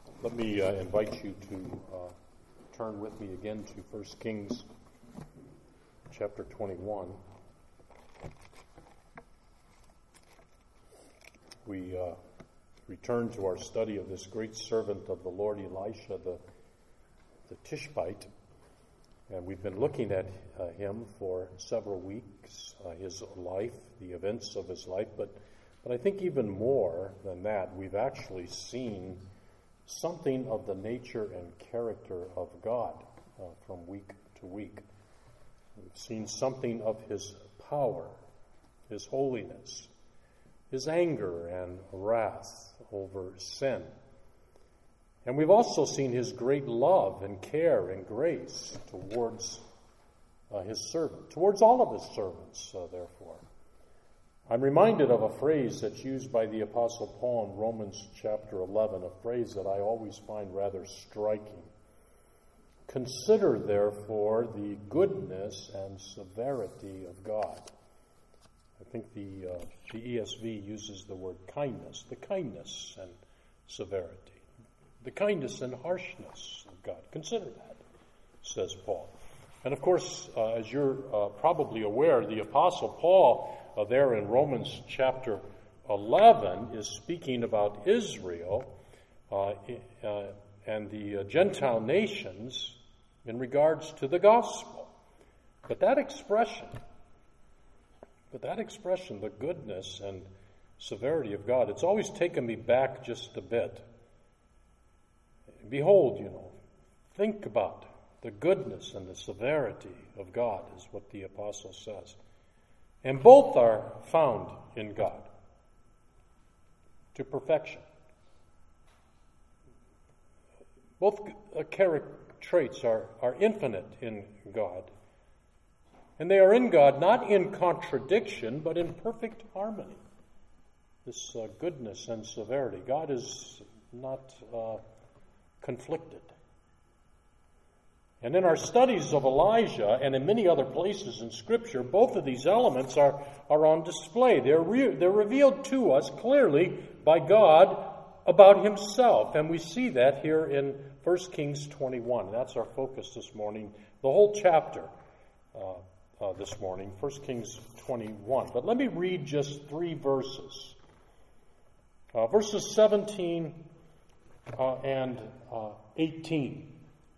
Let me invite you to turn with me again to 1 Kings chapter 21. We return to our study of this great servant of the Lord, Elisha, the Tishbite. And we've been looking at him for several weeks, his life, the events of his life. But I think even more than that, we've actually seen something of the nature and character of God from week to week. We've seen something of his power, his holiness, his anger and wrath over sin. And we've also seen his great love and care and grace towards his servant, towards all of his servants, therefore. I'm reminded of a phrase that's used by the Apostle Paul in Romans chapter 11, a phrase that I always find rather striking. Consider, therefore, the goodness and severity of God. I think the ESV uses the word kindness, the kindness and severity. The kindness and harshness of God. Consider that, says Paul. And of course, as you're probably aware, the Apostle Paul there in Romans chapter 11 is speaking about Israel and the Gentile nations in regards to the gospel. But that expression, the goodness and severity of God, it's always taken me back just a bit. Behold, think about the goodness and the severity of God, is what the apostle says. And both are found in God to perfection. Both character traits are infinite in God. And they are in God not in contradiction, but in perfect harmony. This goodness and severity. God is not conflicted. And in our studies of Elijah and in many other places in Scripture, both of these elements are on display. They're revealed to us clearly by God about himself. And we see that here in 1 Kings 21. That's our focus this morning, the whole chapter this morning, 1 Kings 21. But let me read just 3 verses. Verses 17 and 18.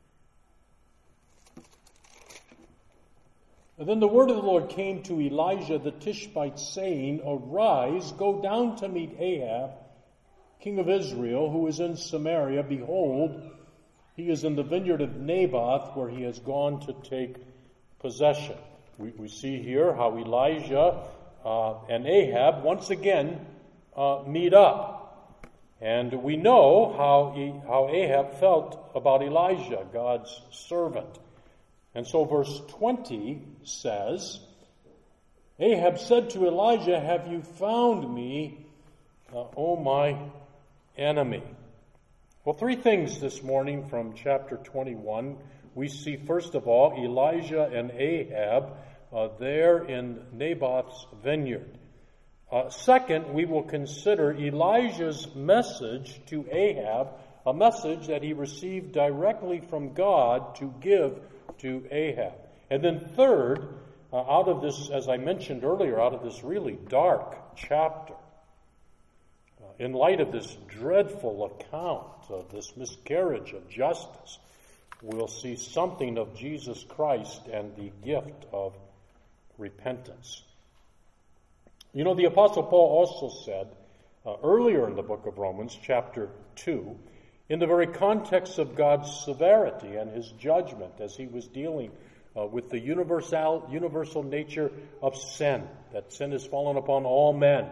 And then the word of the Lord came to Elijah the Tishbite, saying, Arise, go down to meet Ahab, king of Israel, who is in Samaria. Behold, he is in the vineyard of Naboth, where he has gone to take possession. We see here how Elijah and Ahab once again meet up. And we know how Ahab felt about Elijah, God's servant. And so verse 20 says, Ahab said to Elijah, Have you found me, O my enemy? Well, 3 things this morning from chapter 21. We see, first of all, Elijah and Ahab there in Naboth's vineyard. Second, we will consider Elijah's message to Ahab, a message that he received directly from God to give to Ahab. And then third, out of this, as I mentioned earlier, out of this really dark chapter, in light of this dreadful account of this miscarriage of justice, we'll see something of Jesus Christ and the gift of repentance. The Apostle Paul also said earlier in the book of Romans, chapter 2, in the very context of God's severity and his judgment as he was dealing with the universal nature of sin, that sin has fallen upon all men.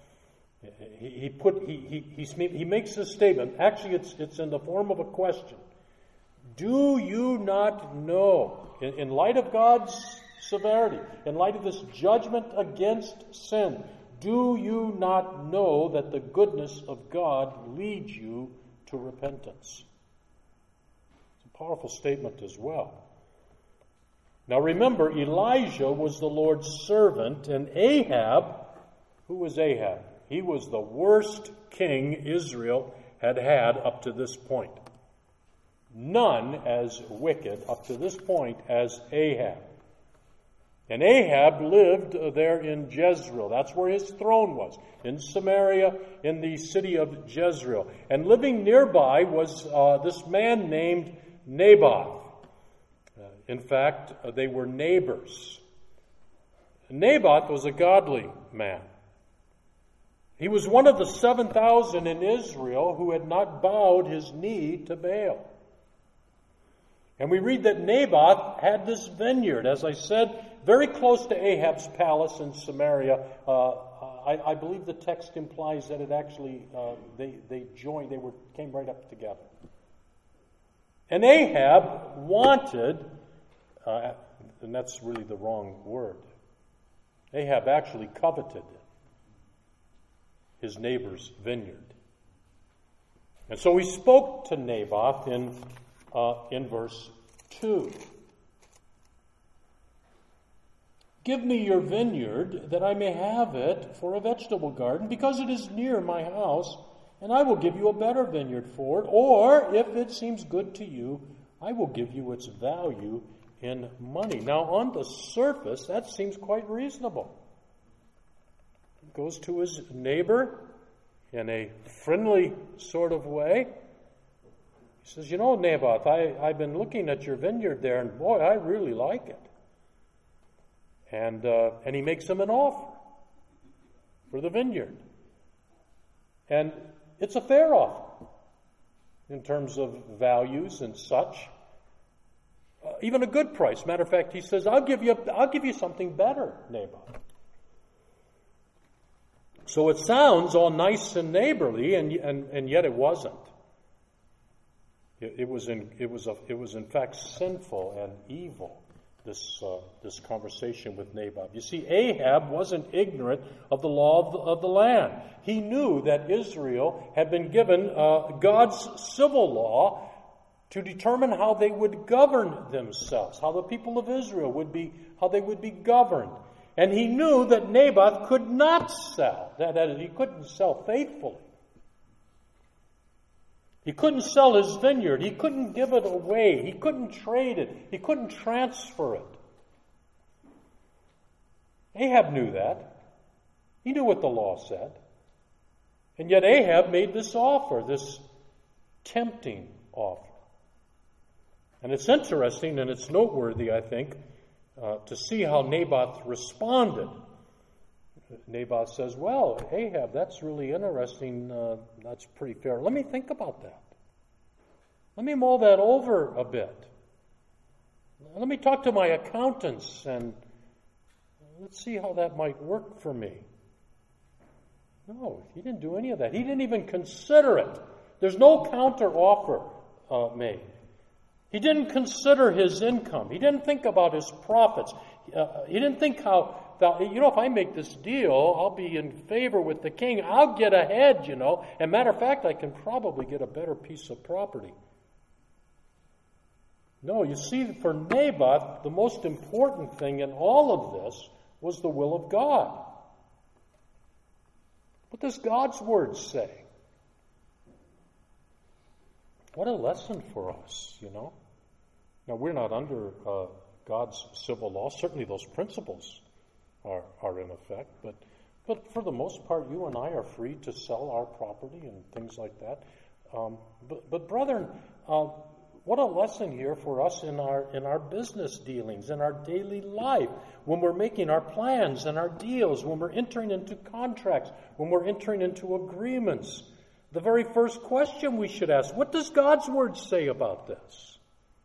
He makes this statement. Actually, it's in the form of a question. Do you not know, in light of God's severity, in light of this judgment against sin, do you not know that the goodness of God leads you to repentance? It's a powerful statement as well. Now remember, Elijah was the Lord's servant, and Ahab, who was Ahab? He was the worst king Israel had had up to this point. None as wicked up to this point as Ahab. And Ahab lived there in Jezreel. That's where his throne was, in Samaria, in the city of Jezreel. And living nearby was this man named Naboth. In fact, they were neighbors. Naboth was a godly man. He was one of the 7,000 in Israel who had not bowed his knee to Baal. And we read that Naboth had this vineyard, as I said, very close to Ahab's palace in Samaria. I believe the text implies that it actually, they joined, came right up together. And Ahab wanted, and that's really the wrong word, Ahab actually coveted his neighbor's vineyard. And so he spoke to Naboth in verse 2. Give me your vineyard, that I may have it for a vegetable garden, because it is near my house, and I will give you a better vineyard for it. Or, if it seems good to you, I will give you its value in money. Now, on the surface, that seems quite reasonable. He goes to his neighbor in a friendly sort of way. He says, you know, Naboth, I've been looking at your vineyard there, and boy, I really like it. And he makes him an offer for the vineyard. And it's a fair offer in terms of values and such. Even a good price. Matter of fact, he says, I'll give you something better, Naboth. So it sounds all nice and neighborly, and yet it wasn't. It was in fact sinful and evil. This conversation with Naboth. You see, Ahab wasn't ignorant of the law of the land. He knew that Israel had been given God's civil law to determine how they would govern themselves, how the people of Israel would be governed. And he knew that Naboth could not sell, that is, he couldn't sell faithfully. He couldn't sell his vineyard. He couldn't give it away. He couldn't trade it. He couldn't transfer it. Ahab knew that. He knew what the law said. And yet Ahab made this offer, this tempting offer. And it's interesting and it's noteworthy, I think, to see how Naboth responded. Naboth says, well, Ahab, that's really interesting. That's pretty fair. Let me think about that. Let me mull that over a bit. Let me talk to my accountants and let's see how that might work for me. No, he didn't do any of that. He didn't even consider it. There's no counter offer made. He didn't consider his income. He didn't think about his profits. He didn't think how, if I make this deal, I'll be in favor with the king. I'll get ahead, And matter of fact, I can probably get a better piece of property. No, you see, for Naboth, the most important thing in all of this was the will of God. What does God's word say? What a lesson for us, Now, we're not under God's civil law. Certainly those principles are in effect. But for the most part, you and I are free to sell our property and things like that. But brethren, what a lesson here for us in our business dealings, in our daily life, when we're making our plans and our deals, when we're entering into contracts, when we're entering into agreements. The very first question we should ask, what does God's word say about this?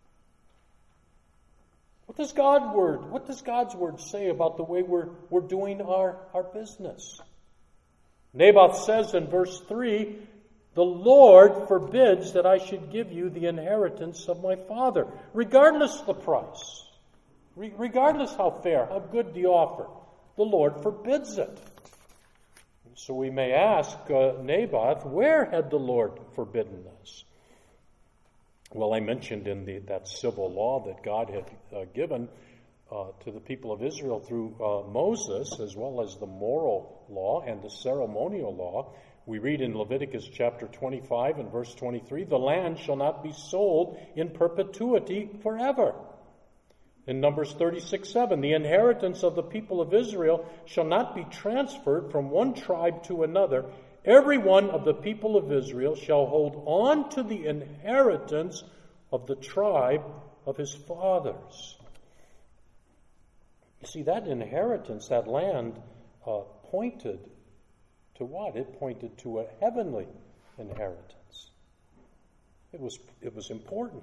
What does God's word say about the way we're doing our business? Naboth says in verse 3, the Lord forbids that I should give you the inheritance of my father, regardless of the price, regardless how fair, how good the offer. The Lord forbids it. So we may ask Naboth, where had the Lord forbidden this? Well, I mentioned in that civil law that God had given to the people of Israel through Moses, as well as the moral law and the ceremonial law, We read in Leviticus chapter 25 and verse 23, the land shall not be sold in perpetuity forever. In Numbers 36:7, the inheritance of the people of Israel shall not be transferred from one tribe to another. Every one of the people of Israel shall hold on to the inheritance of the tribe of his fathers. You see, that inheritance, that land, pointed to what? It pointed to a heavenly inheritance. It was important.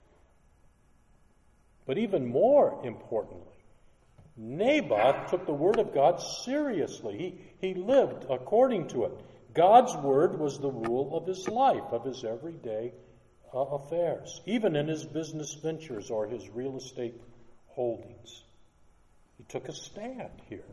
But even more importantly, Naboth took the word of God seriously. He lived according to it. God's word was the rule of his life, of his everyday affairs, even in his business ventures or his real estate holdings. He took a stand here.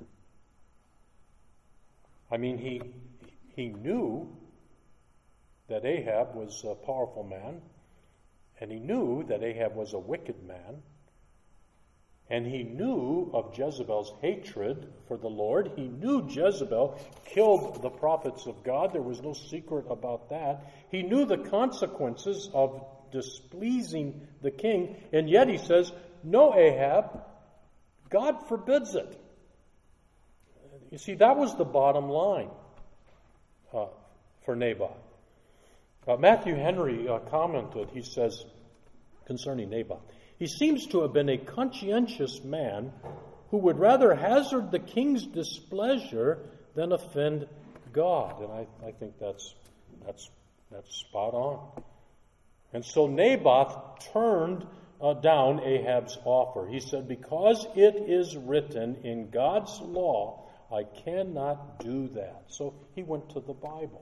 I mean, he knew that Ahab was a powerful man, and he knew that Ahab was a wicked man, and he knew of Jezebel's hatred for the Lord. He knew Jezebel killed the prophets of God. There was no secret about that. He knew the consequences of displeasing the king, and yet he says, no, Ahab, God forbids it. You see, that was the bottom line for Naboth. Matthew Henry commented, he says, concerning Naboth, he seems to have been a conscientious man who would rather hazard the king's displeasure than offend God. And I think that's spot on. And so Naboth turned down Ahab's offer. He said, because it is written in God's law, I cannot do that. So he went to the Bible.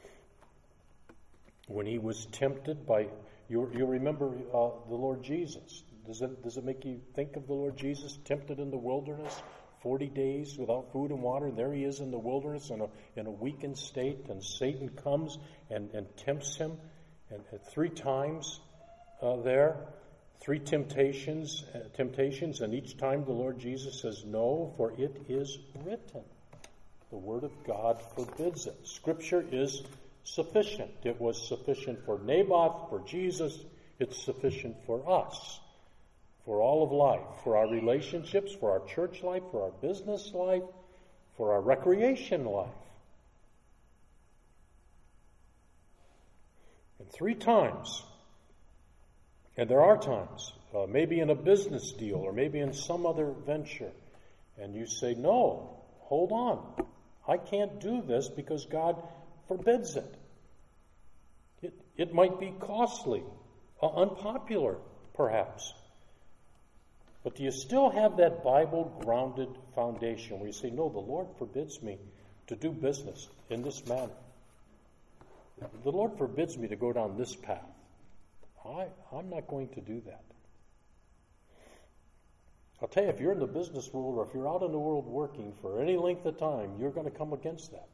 When he was tempted by, you remember the Lord Jesus. Does it make you think of the Lord Jesus tempted in the wilderness, 40 days without food and water? And there he is in the wilderness in a weakened state, and Satan comes and tempts him, and 3 times there. 3 temptations, and each time the Lord Jesus says, no, for it is written. The Word of God forbids it. Scripture is sufficient. It was sufficient for Naboth, for Jesus. It's sufficient for us, for all of life, for our relationships, for our church life, for our business life, for our recreation life. And 3 times, and there are times, maybe in a business deal or maybe in some other venture, and you say, no, hold on. I can't do this because God forbids it. It might be costly, unpopular, perhaps. But do you still have that Bible-grounded foundation where you say, no, the Lord forbids me to do business in this manner. The Lord forbids me to go down this path. I'm not going to do that. I'll tell you, if you're in the business world or if you're out in the world working for any length of time, you're going to come against that.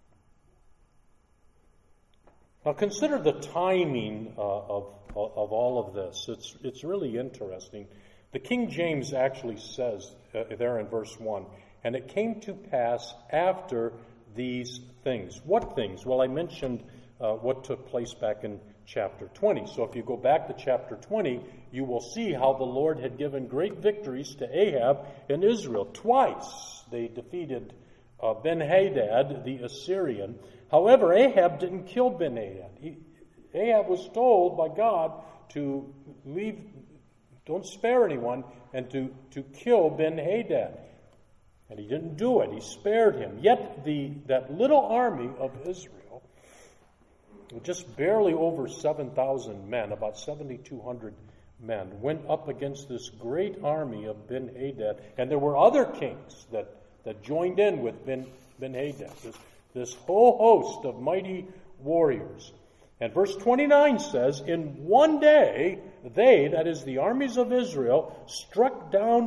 Now consider the timing of all of this. It's really interesting. The King James actually says there in verse 1, and it came to pass after these things. What things? Well, I mentioned what took place back in chapter 20. So if you go back to chapter 20, you will see how the Lord had given great victories to Ahab and Israel. Twice they defeated Ben-Hadad, the Assyrian. However, Ahab didn't kill Ben-Hadad. Ahab was told by God to leave, don't spare anyone, and to kill Ben-Hadad. And he didn't do it. He spared him. Yet that little army of Israel, just barely over 7,000 men, about 7,200 men, went up against this great army of Ben-Hadad. And there were other kings that joined in with Ben-Hadad, this whole host of mighty warriors. And verse 29 says, in one day, they, that is the armies of Israel, struck down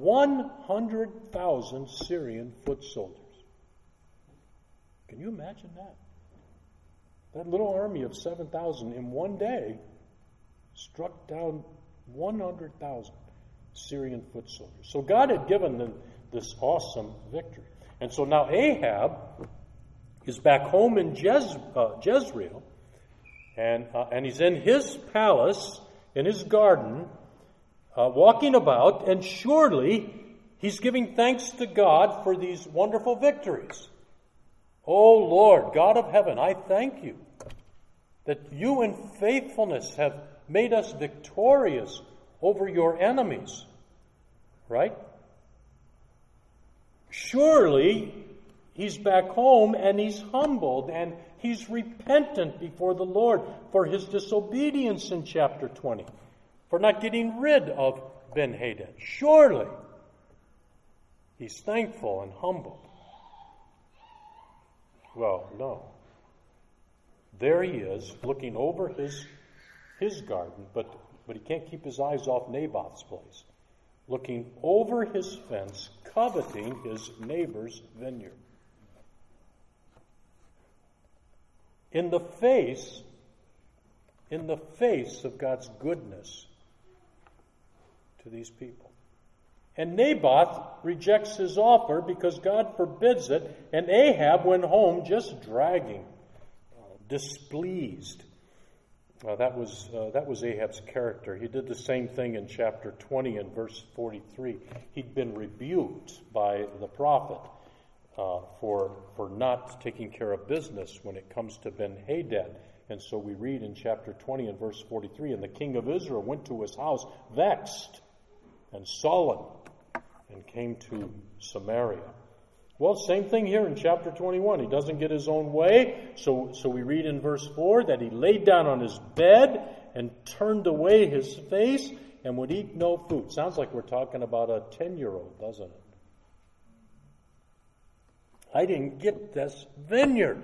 100,000 Syrian foot soldiers. Can you imagine that? That little army of 7,000 in one day struck down 100,000 Syrian foot soldiers. So God had given them this awesome victory. And so now Ahab is back home in Jezreel, and he's in his palace, in his garden, walking about, and surely he's giving thanks to God for these wonderful victories. Oh Lord, God of heaven, I thank you that you in faithfulness have made us victorious over your enemies. Right? Surely he's back home and he's humbled and he's repentant before the Lord for his disobedience in chapter 20, for not getting rid of Ben-Hadad. Surely he's thankful and humbled. Well, no. There he is, looking over his garden, but he can't keep his eyes off Naboth's place. Looking over his fence, coveting his neighbor's vineyard. In the face of God's goodness to these people. And Naboth rejects his offer because God forbids it, and Ahab went home just dragging, displeased. That was Ahab's character. He did the same thing in chapter 20 and verse 43. He'd been rebuked by the prophet for not taking care of business when it comes to Ben-Hadad. And so we read in chapter 20 and verse 43, and the king of Israel went to his house vexed and sullen and came to Samaria. Well, same thing here in chapter 21. He doesn't get his own way. So we read in verse 4 that he laid down on his bed and turned away his face and would eat no food. Sounds like we're talking about a 10-year-old, doesn't it? I didn't get this vineyard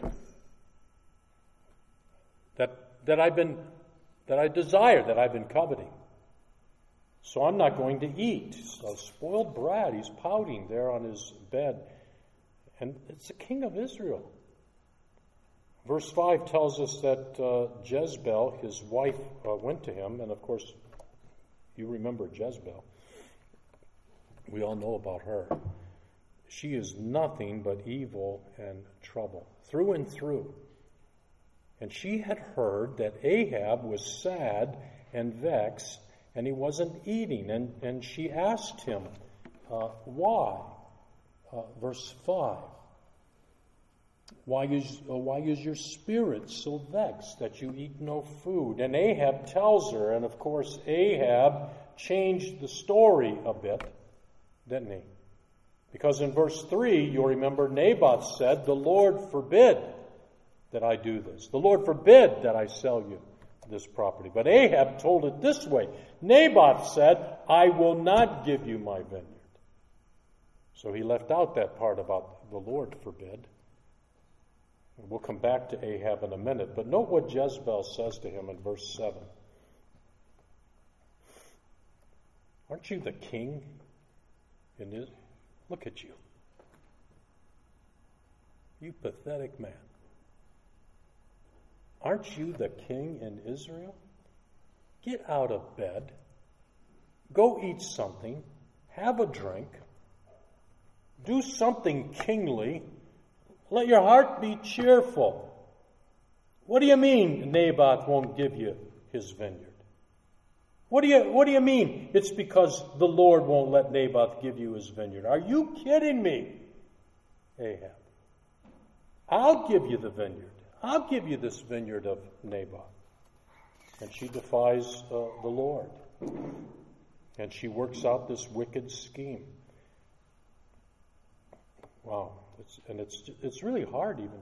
that I desire, that I've been coveting. So I'm not going to eat. A spoiled brat, he's pouting there on his bed. And it's the king of Israel. Verse 5 tells us that Jezebel, his wife, went to him. And of course, you remember Jezebel. We all know about her. She is nothing but evil and trouble, through and through. And she had heard that Ahab was sad and vexed, and he wasn't eating. And she asked him, why? Verse 5. Why is your spirit so vexed that you eat no food? And Ahab tells her, and of course Ahab changed the story a bit, didn't he? Because in verse 3, you'll remember Naboth said, the Lord forbid that I do this. The Lord forbid that I sell you this property. But Ahab told it this way. Naboth said, I will not give you my vineyard. So he left out that part about the Lord forbid. We'll come back to Ahab in a minute. But note what Jezebel says to him in verse 7. Aren't you the king in Israel? Look at you. You pathetic man. Aren't you the king in Israel? Get out of bed. Go eat something. Have a drink. Do something kingly. Let your heart be cheerful. What do you mean Naboth won't give you his vineyard? What do you mean it's because the Lord won't let Naboth give you his vineyard? Are you kidding me, Ahab? I'll give you the vineyard. I'll give you this vineyard of Naboth. And she defies the Lord. And she works out this wicked scheme. Wow. It's really hard even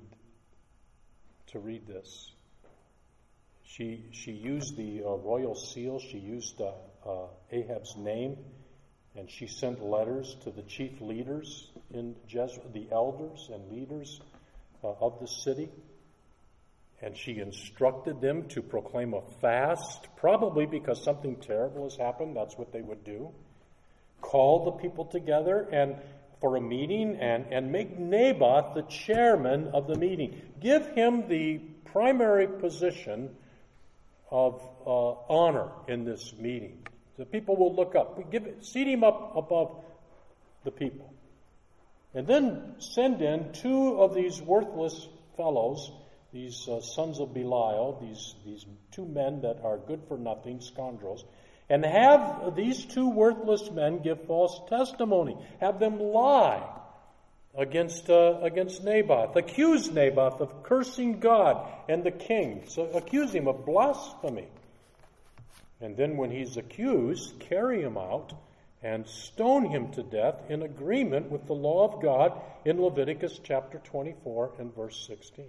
to read this. She used the royal seal. She used Ahab's name, and she sent letters to the chief leaders in Jezreel, the elders and leaders of the city, and she instructed them to proclaim a fast, probably because something terrible has happened. That's what they would do. Call the people together and for a meeting and make Naboth the chairman of the meeting. Give him the primary position of honor in this meeting. The people will look up. Seat him up above the people. and then send in two of these worthless fellows, these sons of Belial, these two men that are good for nothing, scoundrels, and have these two worthless men give false testimony, have them lie against Naboth, accuse Naboth of cursing God and the king, so accuse him of blasphemy. And then when he's accused, carry him out and stone him to death in agreement with the law of God in Leviticus chapter 24 and verse 16.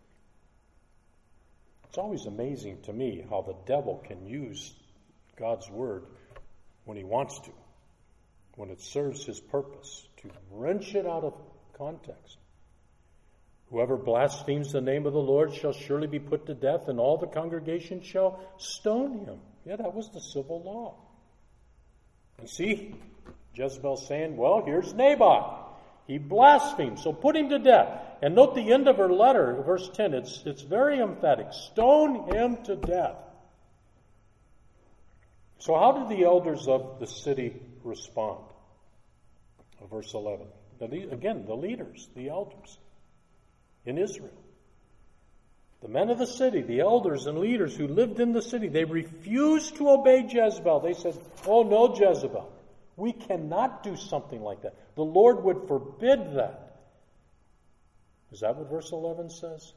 It's always amazing to me how the devil can use God's word when he wants to, when it serves his purpose, to wrench it out of context. Whoever blasphemes the name of the Lord shall surely be put to death, and all the congregation shall stone him. Yeah, that was the civil law. And see, Jezebel's saying, well, here's Naboth. He blasphemed, so put him to death. And note the end of her letter, verse 10. It's very emphatic. Stone him to death. So how did the elders of the city respond? Verse 11. Again, the leaders, the elders in Israel. The men of the city, the elders and leaders who lived in the city, they refused to obey Jezebel. They said, oh no, Jezebel, we cannot do something like that. The Lord would forbid that. Is that what verse 11 says?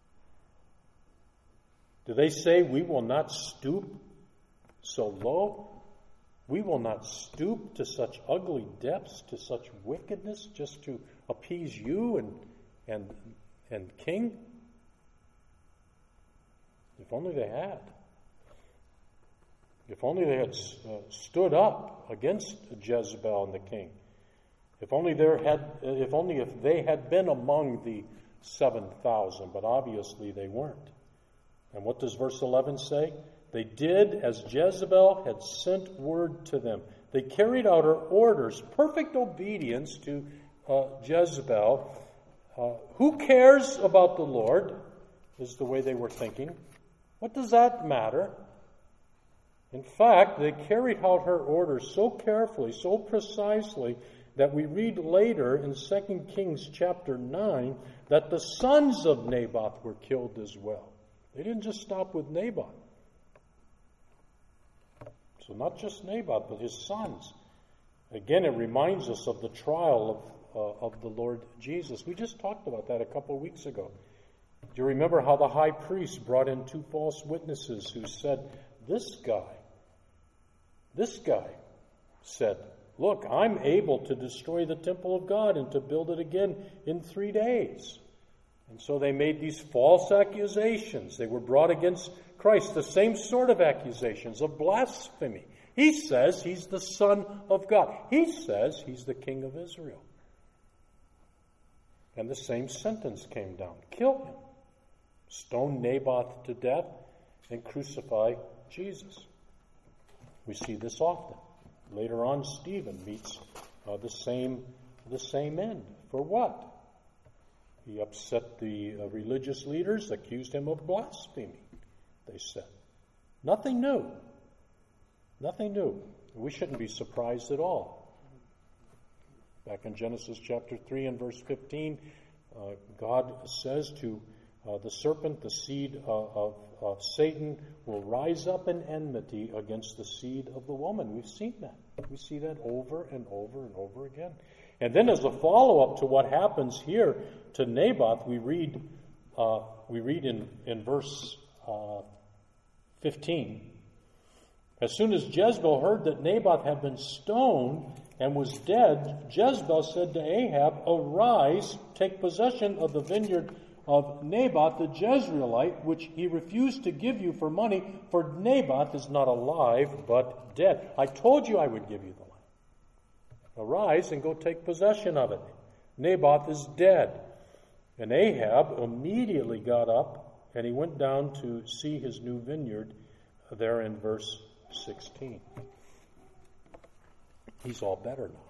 Do they say we will not stoop so low? We will not stoop to such ugly depths, to such wickedness, just to appease you and king? If only they had. If only they had stood up against Jezebel and the king. If they had been among the 7,000, but obviously they weren't. And what does verse 11 say? They did as Jezebel had sent word to them. They carried out her orders, perfect obedience to Jezebel. Who cares about the Lord, is the way they were thinking. What does that matter? In fact, they carried out her orders so carefully, so precisely, that we read later in 2 Kings chapter 9 that the sons of Naboth were killed as well. They didn't just stop with Naboth. So not just Naboth, but his sons. Again, it reminds us of the trial of the Lord Jesus. We just talked about that a couple of weeks ago. Do you remember how the high priest brought in two false witnesses who said, this guy said, look, I'm able to destroy the temple of God and to build it again in 3 days. And so they made these false accusations. They were brought against Christ, the same sort of accusations of blasphemy. He says he's the Son of God. He says he's the King of Israel. And the same sentence came down. Kill him. Stone Naboth to death and crucify Jesus. We see this often. Later on, Stephen meets the same end. For what? He upset the religious leaders, accused him of blasphemy, they said. Nothing new. Nothing new. We shouldn't be surprised at all. Back in Genesis chapter 3 and verse 15, God says to the serpent, the seed of Satan will rise up in enmity against the seed of the woman. We've seen that. We see that over and over and over again. And then as a follow-up to what happens here to Naboth, we read in verse 15. As soon as Jezebel heard that Naboth had been stoned and was dead, Jezebel said to Ahab, arise, take possession of the vineyard of Naboth the Jezreelite, which he refused to give you for money, for Naboth is not alive, but dead. I told you I would give you the land. Arise and go take possession of it. Naboth is dead. And Ahab immediately got up, and he went down to see his new vineyard there in verse 16. He's all better now.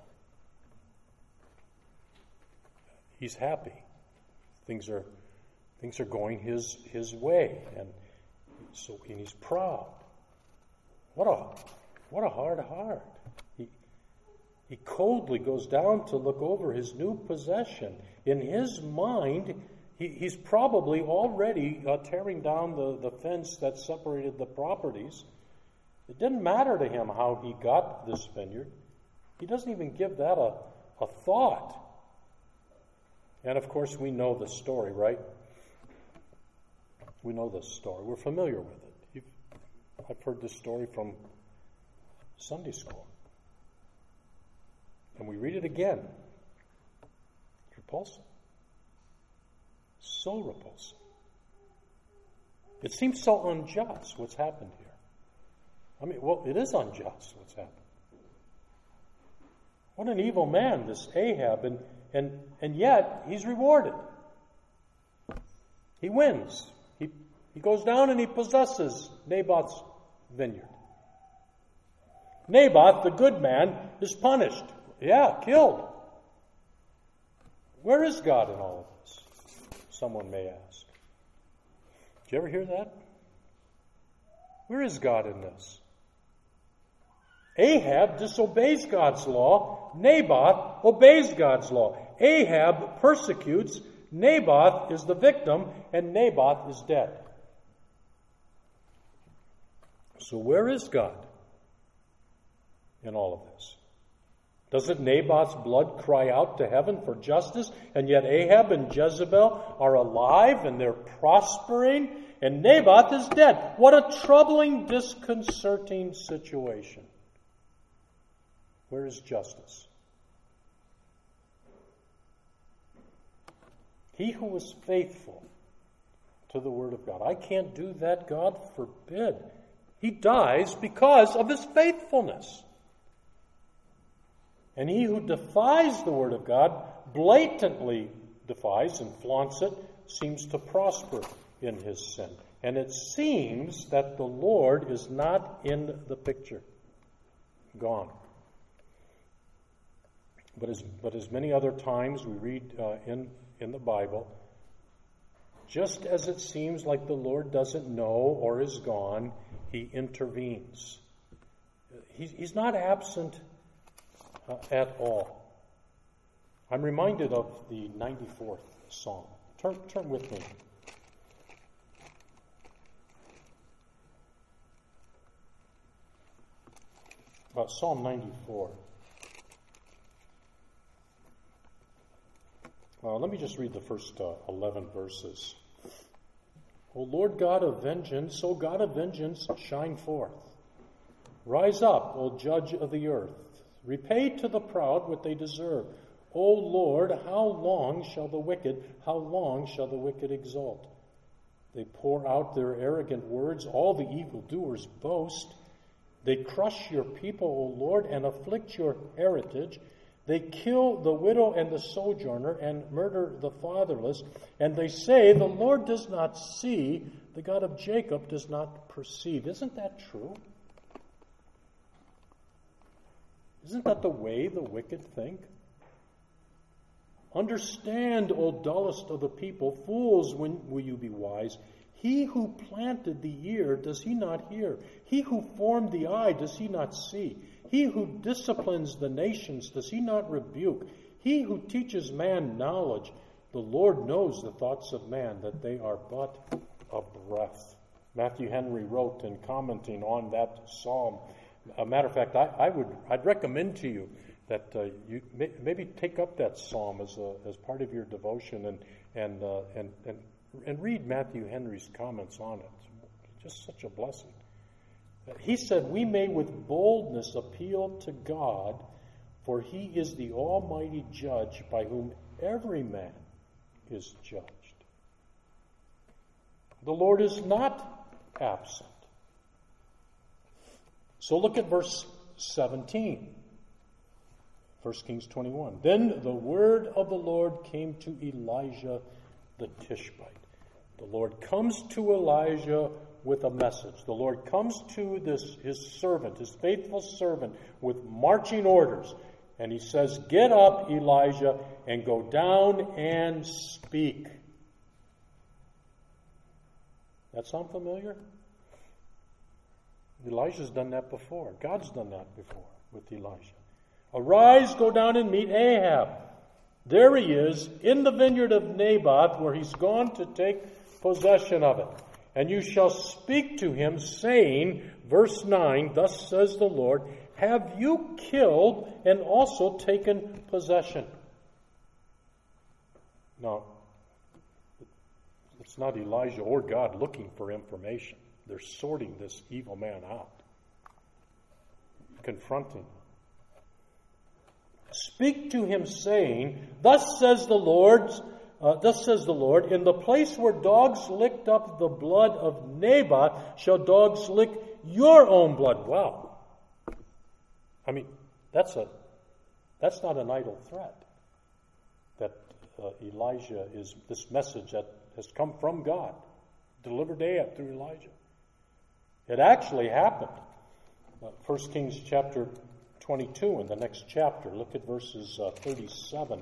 He's happy. Things are going his way, and he's proud. What a hard heart. He coldly goes down to look over his new possession. In his mind, he's probably already tearing down the fence that separated the properties. It didn't matter to him how he got this vineyard. He doesn't even give that a thought. And of course, we know the story, right? We know this story. We're familiar with it. I've heard this story from Sunday school. And we read it again. It's repulsive. So repulsive. It seems so unjust what's happened here. I mean, well, it is unjust what's happened. What an evil man, this Ahab, and yet he's rewarded. He wins. He goes down and he possesses Naboth's vineyard. Naboth, the good man, is punished. Yeah, killed. Where is God in all of this? Someone may ask. Did you ever hear that? Where is God in this? Ahab disobeys God's law. Naboth obeys God's law. Ahab persecutes. Naboth is the victim, and Naboth is dead. So where is God in all of this? Doesn't Naboth's blood cry out to heaven for justice? And yet Ahab and Jezebel are alive and they're prospering, and Naboth is dead. What a troubling, disconcerting situation. Where is justice? He who was faithful to the Word of God. I can't do that, God forbid. He dies because of his faithfulness. And he who defies the Word of God, blatantly defies and flaunts it, seems to prosper in his sin. And it seems that the Lord is not in the picture. Gone. But as many other times we read in the Bible, just as it seems like the Lord doesn't know or is gone, he intervenes. He's not absent at all. I'm reminded of the 94th Psalm. Turn with me. About Psalm 94. Let me just read the first 11 verses. O Lord God of vengeance, O God of vengeance, shine forth. Rise up, O Judge of the earth. Repay to the proud what they deserve. O Lord, how long shall the wicked exult? They pour out their arrogant words, all the evildoers boast. They crush your people, O Lord, and afflict your heritage. They kill the widow and the sojourner and murder the fatherless. And they say, the Lord does not see, the God of Jacob does not perceive. Isn't that true? Isn't that the way the wicked think? Understand, O dullest of the people, fools, when will you be wise? He who planted the ear, does he not hear? He who formed the eye, does he not see? He who disciplines the nations, does he not rebuke? He who teaches man knowledge, the Lord knows the thoughts of man, that they are but a breath. Matthew Henry wrote in commenting on that psalm. A matter of fact, I'd recommend to you that you maybe take up that psalm as part of your devotion and read Matthew Henry's comments on it. It's just such a blessing. He said, we may with boldness appeal to God, for he is the almighty judge by whom every man is judged. The Lord is not absent. So look at verse 17. 1 Kings 21. Then the word of the Lord came to Elijah the Tishbite. The Lord comes to Elijah with a message. The Lord comes to his servant, his faithful servant, with marching orders. And he says, get up, Elijah, and go down and speak. That sound familiar? Elijah's done that before. God's done that before with Elijah. Arise, go down and meet Ahab. There he is in the vineyard of Naboth, where he's gone to take possession of it. And you shall speak to him, saying, verse 9, thus says the Lord, have you killed and also taken possession? Now, it's not Elijah or God looking for information. They're sorting this evil man out, confronting. Speak to him, saying, thus says the Lord, in the place where dogs licked up the blood of Naboth, shall dogs lick your own blood. Wow. I mean, that's not an idle threat. That Elijah is this message that has come from God, delivered to Ahab through Elijah. It actually happened. 1 Kings chapter 22 in the next chapter. Look at verses 37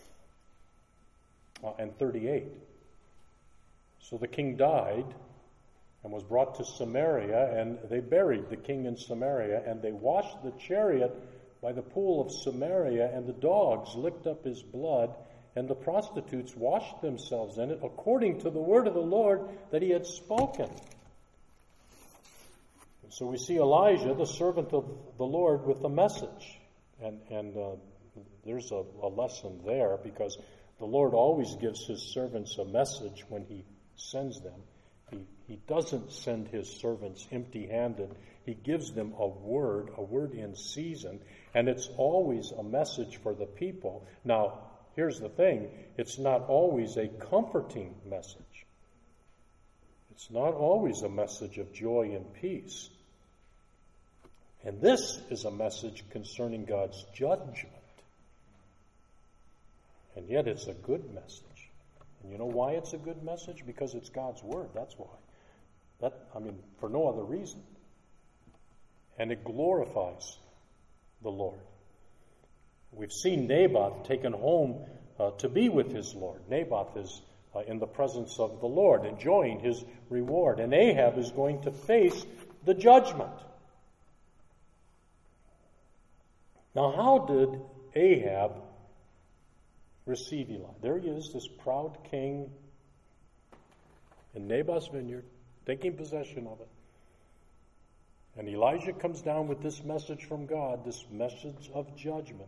and 38. So the king died and was brought to Samaria, and they buried the king in Samaria, and they washed the chariot by the pool of Samaria, and the dogs licked up his blood, and the prostitutes washed themselves in it, according to the word of the Lord that he had spoken. So we see Elijah, the servant of the Lord, with a message. And there's a lesson there, because the Lord always gives his servants a message when he sends them. He doesn't send his servants empty-handed. He gives them a word in season, and it's always a message for the people. Now, here's the thing. It's not always a comforting message. It's not always a message of joy and peace. And this is a message concerning God's judgment. And yet it's a good message. And you know why it's a good message? Because it's God's word. That's why. For no other reason. And it glorifies the Lord. We've seen Naboth taken home to be with his Lord. Naboth is in the presence of the Lord, enjoying his reward. And Ahab is going to face the judgment. Now, how did Ahab receive Elijah? There he is, this proud king in Naboth's vineyard, taking possession of it. And Elijah comes down with this message from God, this message of judgment.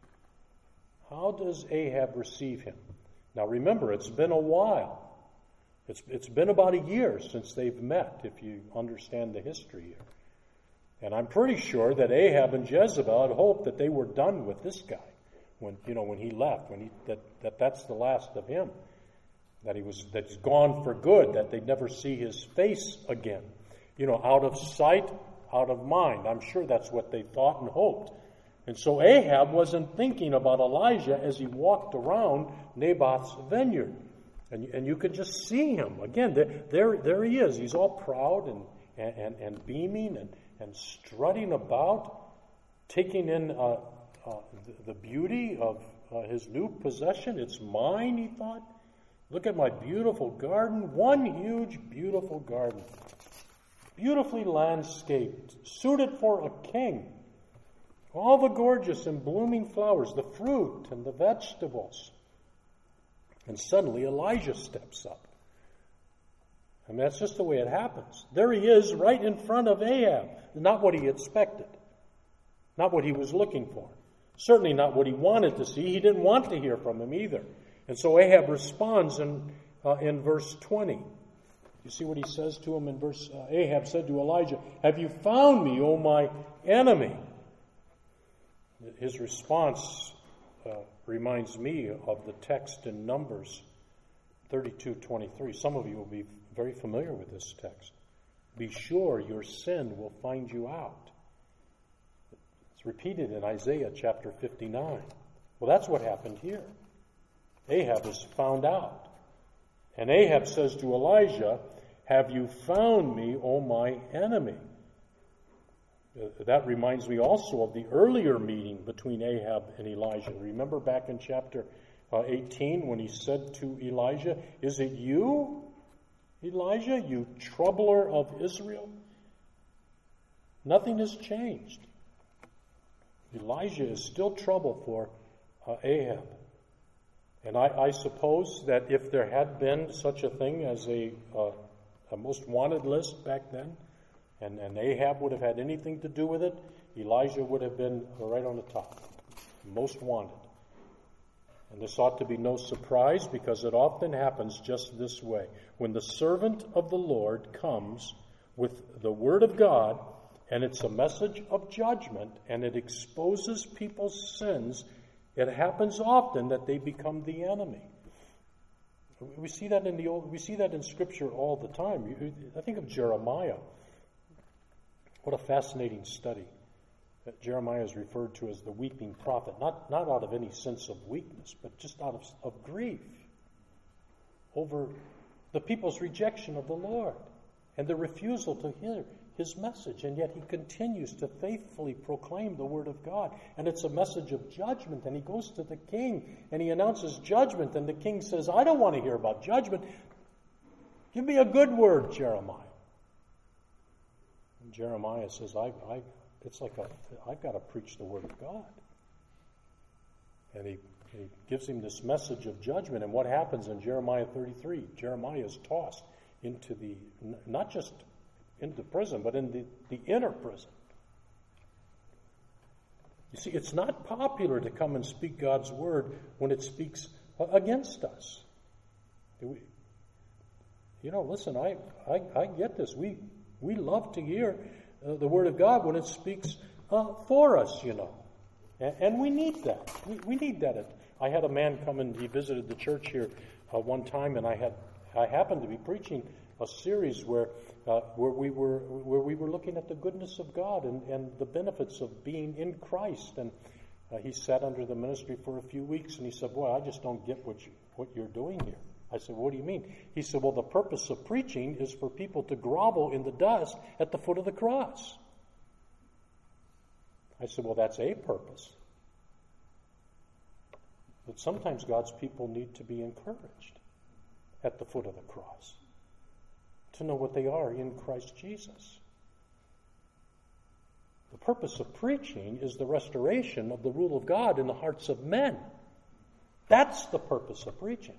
How does Ahab receive him? Now remember, it's been a while. It's been about a year since they've met, if you understand the history here. And I'm pretty sure that Ahab and Jezebel had hoped that they were done with this guy when he left, that's the last of him, that he's gone for good, that they'd never see his face again. Out of sight, out of mind. I'm sure that's what they thought and hoped. And so Ahab wasn't thinking about Elijah as he walked around Naboth's vineyard. And you could just see him. Again, there he is. He's all proud and beaming and strutting about, taking in the beauty of his new possession. It's mine, he thought. Look at my beautiful garden. One huge, beautiful garden. Beautifully landscaped, suited for a king. All the gorgeous and blooming flowers, the fruit and the vegetables. And suddenly Elijah steps up. And that's just the way it happens. There he is right in front of Ahab. Not what he expected. Not what he was looking for. Certainly not what he wanted to see. He didn't want to hear from him either. And so Ahab responds in verse 20. You see what he says to him in verse... Ahab said to Elijah, have you found me, O my enemy? His response reminds me of the text in Numbers 32:23. Some of you will be very familiar with this text. Be sure your sin will find you out. It's repeated in Isaiah chapter 59. Well, that's what happened here. Ahab is found out. And Ahab says to Elijah, have you found me, O my enemy? That reminds me also of the earlier meeting between Ahab and Elijah. Remember back in chapter 18 when he said to Elijah, is it you, Elijah, you troubler of Israel? Nothing has changed. Elijah is still trouble for Ahab. And I suppose that if there had been such a thing as a most wanted list back then, and Ahab would have had anything to do with it, Elijah would have been right on the top, most wanted. And this ought to be no surprise, because it often happens just this way. When the servant of the Lord comes with the word of God, and it's a message of judgment, and it exposes people's sins, it happens often that they become the enemy. We see that in Scripture all the time. I think of Jeremiah. What a fascinating study. That Jeremiah is referred to as the weeping prophet, not out of any sense of weakness, but just out of grief over the people's rejection of the Lord and the refusal to hear his message. And yet he continues to faithfully proclaim the word of God. And it's a message of judgment. And he goes to the king and he announces judgment. And the king says, I don't want to hear about judgment. Give me a good word, Jeremiah. And Jeremiah says, I've got to preach the word of God. And he gives him this message of judgment. And what happens in Jeremiah 33? Jeremiah is tossed into not just into prison, but in the inner prison. You see, it's not popular to come and speak God's word when it speaks against us. Listen, I get this. We love to hear the word of God when it speaks for us, And we need that. We need that. I had a man come and he visited the church here one time, and I happened to be preaching a series where we were looking at the goodness of God and the benefits of being in Christ. And he sat under the ministry for a few weeks, and he said, "Boy, I just don't get what you're doing here." I said, "What do you mean?" He said, "Well, the purpose of preaching is for people to grovel in the dust at the foot of the cross." I said, "Well, that's a purpose. But sometimes God's people need to be encouraged at the foot of the cross, to know what they are in Christ Jesus." The purpose of preaching is the restoration of the rule of God in the hearts of men. That's the purpose of preaching.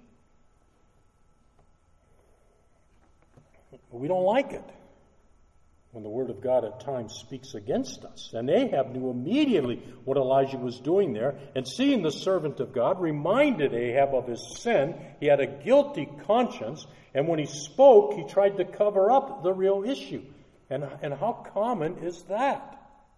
We don't like it when the word of God at times speaks against us. And Ahab knew immediately what Elijah was doing there, and seeing the servant of God reminded Ahab of his sin. He had a guilty conscience, and when he spoke, he tried to cover up the real issue. And how common is that?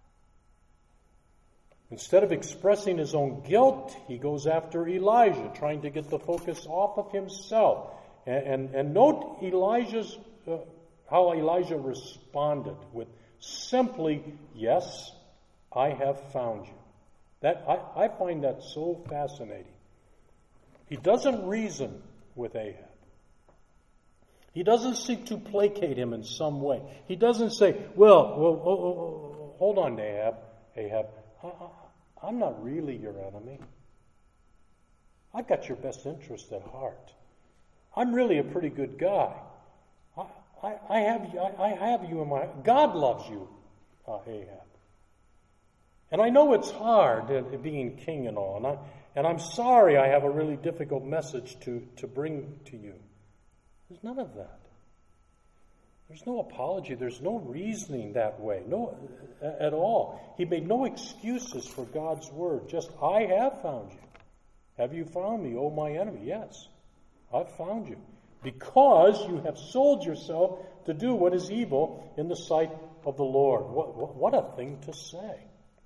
Instead of expressing his own guilt, he goes after Elijah, trying to get the focus off of himself. And note how Elijah responded with simply, "Yes, I have found you." I find that so fascinating. He doesn't reason with Ahab. He doesn't seek to placate him in some way. He doesn't say, well, hold on, Ahab. I'm not really your enemy. I've got your best interest at heart. I'm really a pretty good guy. I have you in my... God loves you, Ahab. And I know it's hard being king and all, and I'm sorry I have a really difficult message to bring to you. There's none of that. There's no apology. There's no reasoning that way. No, at all. He made no excuses for God's word. Just, I have found you. Have you found me, O my enemy? Yes, I've found you. Because you have sold yourself to do what is evil in the sight of the Lord. What a thing to say.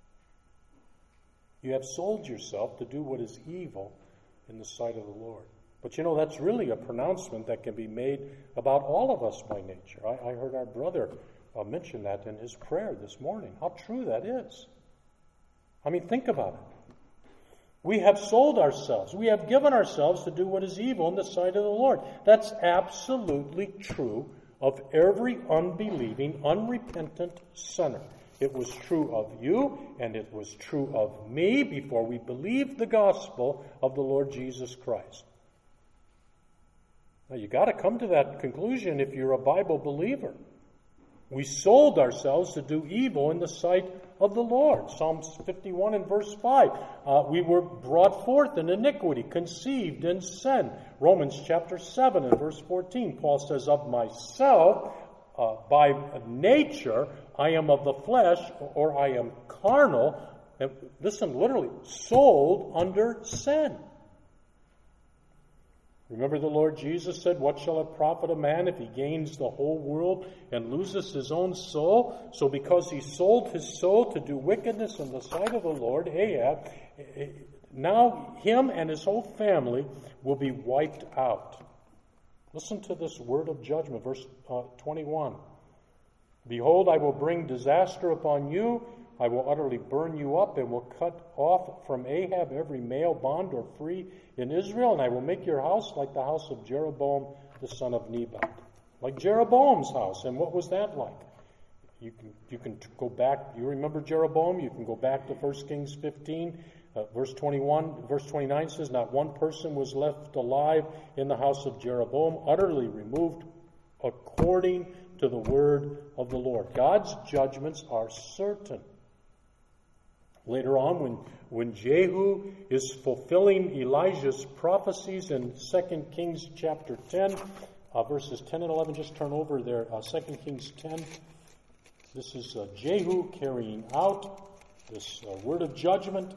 You have sold yourself to do what is evil in the sight of the Lord. But that's really a pronouncement that can be made about all of us by nature. I heard our brother mention that in his prayer this morning. How true that is. I mean, think about it. We have sold ourselves. We have given ourselves to do what is evil in the sight of the Lord. That's absolutely true of every unbelieving, unrepentant sinner. It was true of you, and it was true of me before we believed the gospel of the Lord Jesus Christ. Now, you got to come to that conclusion if you're a Bible believer. We sold ourselves to do evil in the sight of the Lord. Psalms 51 and verse 5. We were brought forth in iniquity, conceived in sin. Romans chapter 7 and verse 14. Paul says, of myself, by nature, I am of the flesh, or I am carnal. And listen, literally, sold under sin. Remember the Lord Jesus said, what shall it profit a man if he gains the whole world and loses his own soul? So because he sold his soul to do wickedness in the sight of the Lord, Ahab, now him and his whole family will be wiped out. Listen to this word of judgment, verse 21. Behold, I will bring disaster upon you. I will utterly burn you up and will cut off from Ahab every male bond or free in Israel, and I will make your house like the house of Jeroboam, the son of Nebat. Like Jeroboam's house. And what was that like? You can go back. You remember Jeroboam? You can go back to 1 Kings 15. Verse 29 says, not one person was left alive in the house of Jeroboam, utterly removed according to the word of the Lord. God's judgments are certain. Later on, when Jehu is fulfilling Elijah's prophecies in 2 Kings chapter 10, verses 10 and 11, just turn over there, 2 Kings 10. This is Jehu carrying out this word of judgment.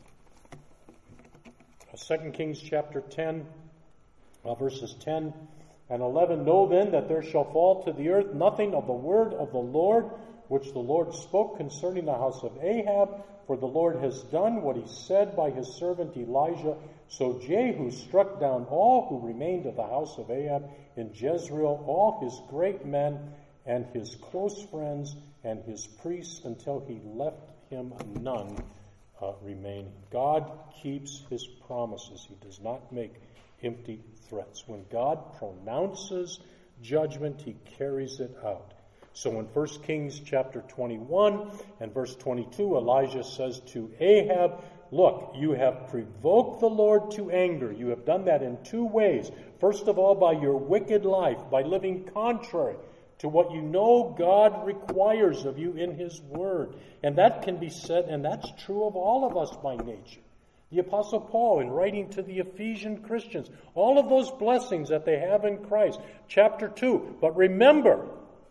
2 Kings chapter 10, verses 10 and 11. Know then that there shall fall to the earth nothing of the word of the Lord, which the Lord spoke concerning the house of Ahab, for the Lord has done what he said by his servant Elijah. So Jehu struck down all who remained of the house of Ahab in Jezreel, all his great men and his close friends and his priests, until he left him none remaining. God keeps his promises. He does not make empty threats. When God pronounces judgment, he carries it out. So in 1 Kings chapter 21 and verse 22, Elijah says to Ahab, look, you have provoked the Lord to anger. You have done that in two ways. First of all, by your wicked life, by living contrary to what you know God requires of you in his word. And that can be said, and that's true of all of us by nature. The Apostle Paul, in writing to the Ephesian Christians, all of those blessings that they have in Christ. Chapter 2, but remember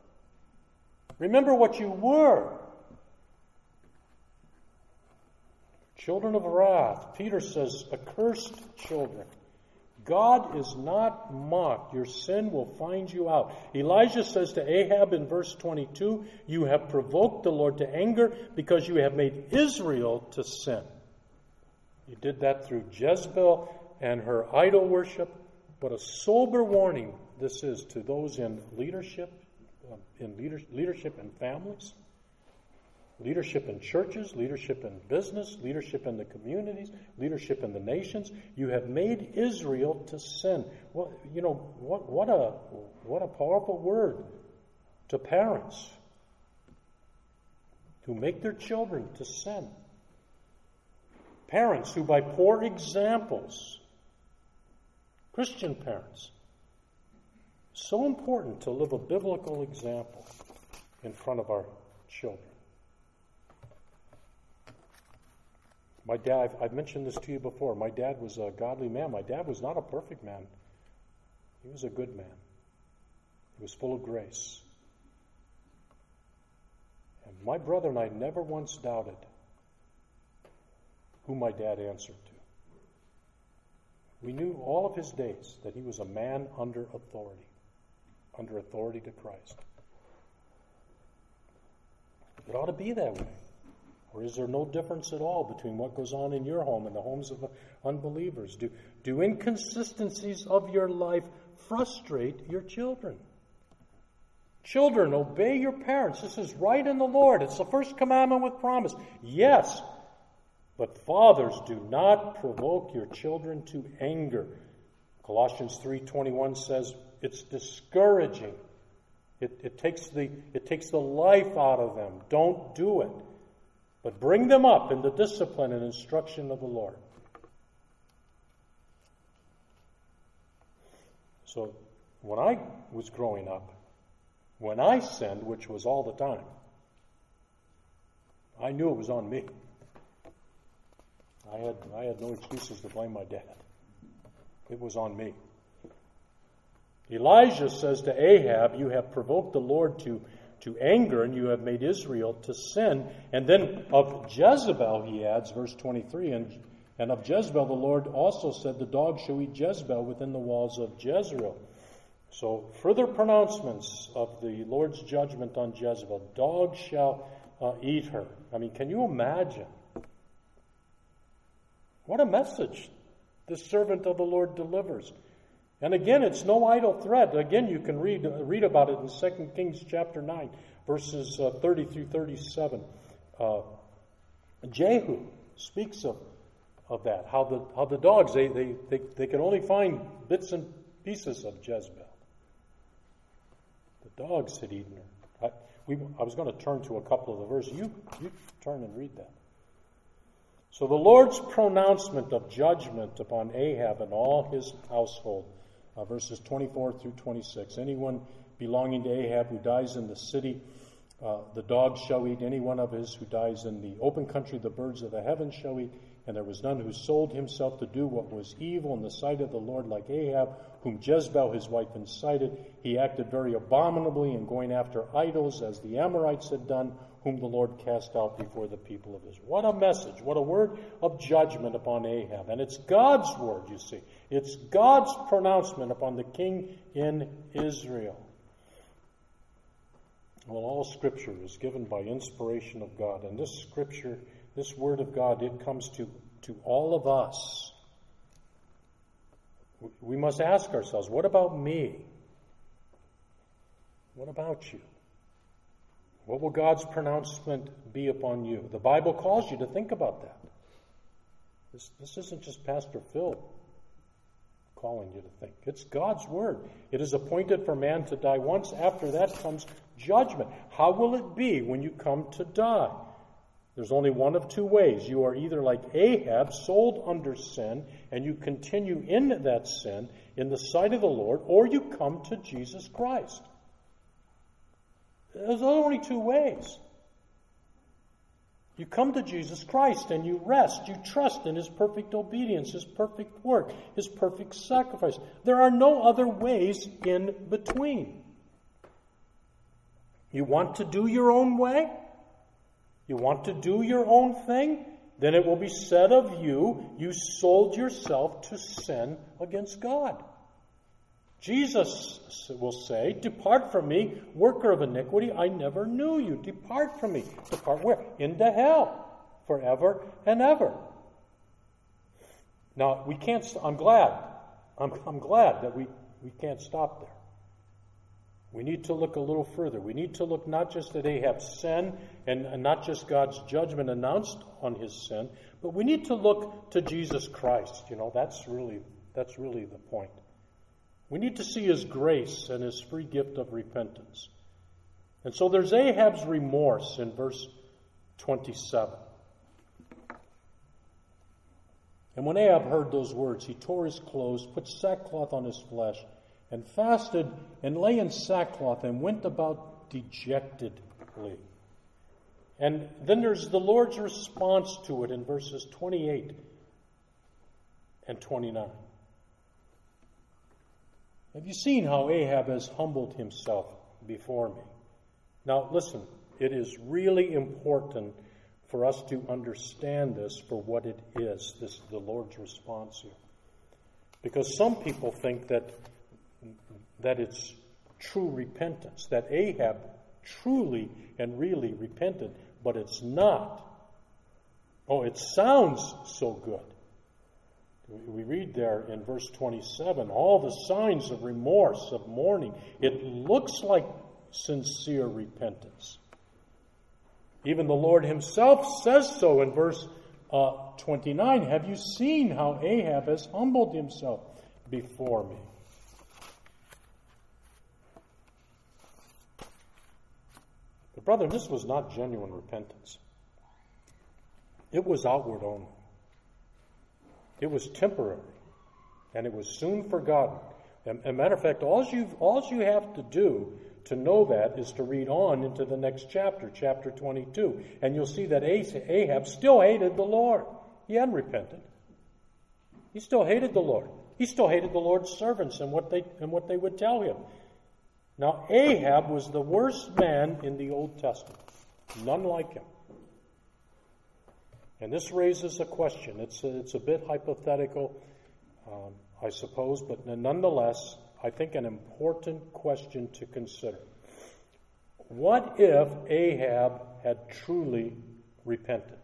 what you were. Children of wrath. Peter says, accursed children. God is not mocked. Your sin will find you out. Elijah says to Ahab in verse 22, you have provoked the Lord to anger because you have made Israel to sin. You did that through Jezebel and her idol worship. What a sober warning this is to those in leadership in families, leadership in churches, leadership in business, leadership in the communities, leadership in the nations. You have made Israel to sin. Well, what a powerful word to parents who make their children to sin. Parents who, by poor examples, Christian parents, so important to live a biblical example in front of our children. My dad, I've mentioned this to you before. My dad was a godly man. My dad was not a perfect man. He was a good man. He was full of grace. And my brother and I never once doubted who my dad answered to. We knew all of his days that he was a man under authority to Christ. It ought to be that way. Or is there no difference at all between what goes on in your home and the homes of unbelievers? Do inconsistencies of your life frustrate your children? Children, obey your parents. This is right in the Lord. It's the first commandment with promise. Yes, but fathers, do not provoke your children to anger. Colossians 3:21 says it's discouraging. It takes the life out of them. Don't do it. But bring them up in the discipline and instruction of the Lord. So when I was growing up, when I sinned, which was all the time, I knew it was on me. I had no excuses to blame my dad. It was on me. Elijah says to Ahab, you have provoked the Lord to anger, and you have made Israel to sin. And then of Jezebel, he adds, verse 23, and of Jezebel the Lord also said, the dog shall eat Jezebel within the walls of Jezreel. So further pronouncements of the Lord's judgment on Jezebel. Dogs shall eat her. I mean, can you imagine? What a message this servant of the Lord delivers. And again, it's no idle threat. Again, you can read about it in 2 Kings chapter 9, verses 30 through 37. Jehu speaks of that, how the dogs, they could only find bits and pieces of Jezebel. The dogs had eaten her. I was going to turn to a couple of the verses. You turn and read that. So the Lord's pronouncement of judgment upon Ahab and all his household, verses 24 through 26. Anyone belonging to Ahab who dies in the city, the dogs shall eat. Any one of his who dies in the open country, the birds of the heavens shall eat. And there was none who sold himself to do what was evil in the sight of the Lord like Ahab, whom Jezebel his wife incited. He acted very abominably in going after idols, as the Amorites had done, whom the Lord cast out before the people of Israel. What a message, what a word of judgment upon Ahab. And it's God's word, you see. It's God's pronouncement upon the king in Israel. Well, all Scripture is given by inspiration of God. And this Scripture, this Word of God, it comes to all of us. We must ask ourselves, what about me? What about you? What will God's pronouncement be upon you? The Bible calls you to think about that. This isn't just Pastor Phil calling you to think. It's God's Word. It is appointed for man to die once. After that comes judgment. How will it be when you come to die? There's only one of two ways. You are either like Ahab, sold under sin, and you continue in that sin in the sight of the Lord, or you come to Jesus Christ. There's only two ways. You come to Jesus Christ and you rest, you trust in His perfect obedience, His perfect work, His perfect sacrifice. There are no other ways in between. You want to do your own way? You want to do your own thing? Then it will be said of you, you sold yourself to sin against God. Jesus will say, depart from me, worker of iniquity, I never knew you. Depart from me. Depart where? Into hell, forever and ever. Now, we can't, I'm glad that we can't stop there. We need to look a little further. We need to look not just at Ahab's sin and not just God's judgment announced on his sin, but we need to look to Jesus Christ. You know, that's really the point. We need to see His grace and His free gift of repentance. And so there's Ahab's remorse in verse 27. And when Ahab heard those words, he tore his clothes, put sackcloth on his flesh, and fasted and lay in sackcloth and went about dejectedly. And then there's the Lord's response to it in verses 28 and 29. Have you seen how Ahab has humbled himself before me? Now listen, it is really important for us to understand this for what it is, this the Lord's response here. Because some people think that it's true repentance, that Ahab truly and really repented, but it's not. Oh, it sounds so good. We read there in verse 27, all the signs of remorse, of mourning. It looks like sincere repentance. Even the Lord Himself says so in verse 29. Have you seen how Ahab has humbled himself before me? But brother, this was not genuine repentance. It was outward only. It was temporary, and it was soon forgotten. As a matter of fact, all you have to do to know that is to read on into the next chapter, chapter 22. And you'll see that Ahab still hated the Lord. He hadn't repented. He still hated the Lord. He still hated the Lord's servants and what they would tell him. Now, Ahab was the worst man in the Old Testament. None like him. And this raises a question. It's a bit hypothetical, I suppose, but nonetheless, I think an important question to consider. What if Ahab had truly repented?